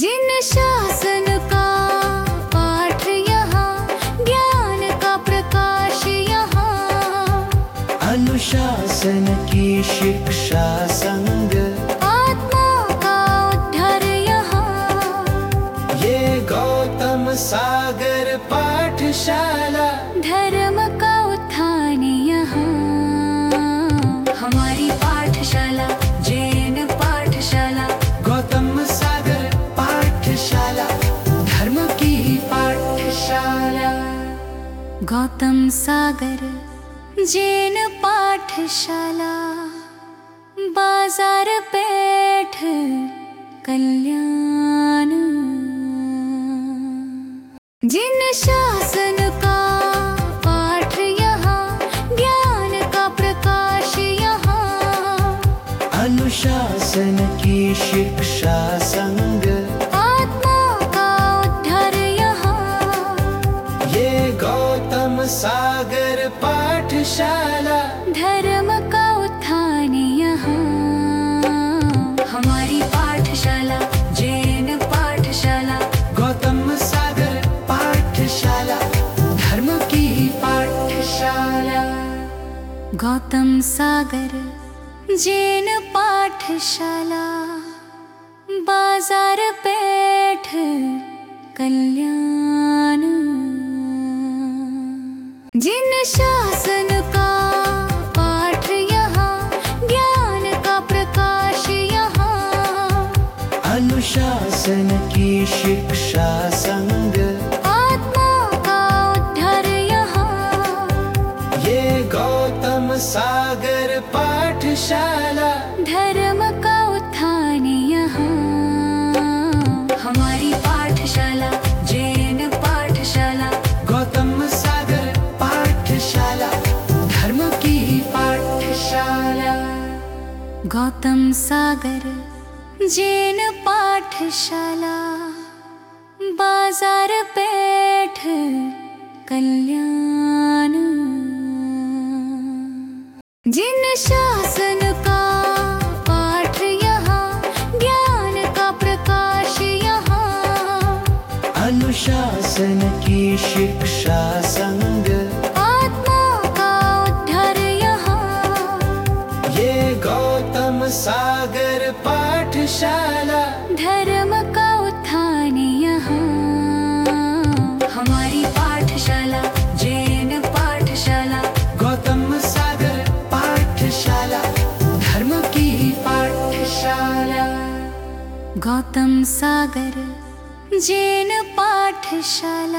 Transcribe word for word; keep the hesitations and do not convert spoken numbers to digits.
जिन शासन का पाठ यहाँ, ज्ञान का प्रकाश यहाँ। अनुशासन की शिक्षा संग, आत्मा का उद्धार यहाँ। ये गौतम सागर पाठशाला, धर्म का उत्थान यहाँ। हमारी पाठशाला जैन पाठशाला, गौतम सागर पाठशाला, धर्म की पाठशाला। गौतम सागर जैन पाठशाला, बाजार पेठ कल्याण। जिन शासन का पाठ यहाँ, ज्ञान का प्रकाश यहाँ। अनुशासन की शिक्षा संग, आत्मा का उद्धार यहाँ। ये गौतम सागर पाठशाला, धर्म का उत्थान यहाँ। हमारी पाठशाला जैन पाठशाला, गौतम सागर पाठशाला, धर्म की पाठशाला। गौतम सागर जैन पाठशाला, बाजार पेठ कल्याण। जिन शासन का पाठ यहाँ, ज्ञान का प्रकाश यहाँ। अनुशासन की शिक्षा संग, आत्मा का उद्धार यहाँ। ये गौतम सागर पाठशाला, धर्म का उत्थान यहाँ। हमारी पाठशाला जैन पाठशाला, गौतम सागर पाठशाला, धर्म की पाठशाला। गौतम सागर जैन पाठशाला, बाजार पेठ कल्याण। जिन शासन का पाठ यहाँ, ज्ञान का प्रकाश यहाँ। अनुशासन की शिक्षा संग, आत्मा का उद्धार यहाँ। ये गौतम सागर पाठशाला, धर्म का उत्थान यहाँ। हमारी पाठशाला जैन पाठशाला, गौतम सागर पाठशाला, धर्म की पाठशाला। गौतम सागर जैन पाठशाला।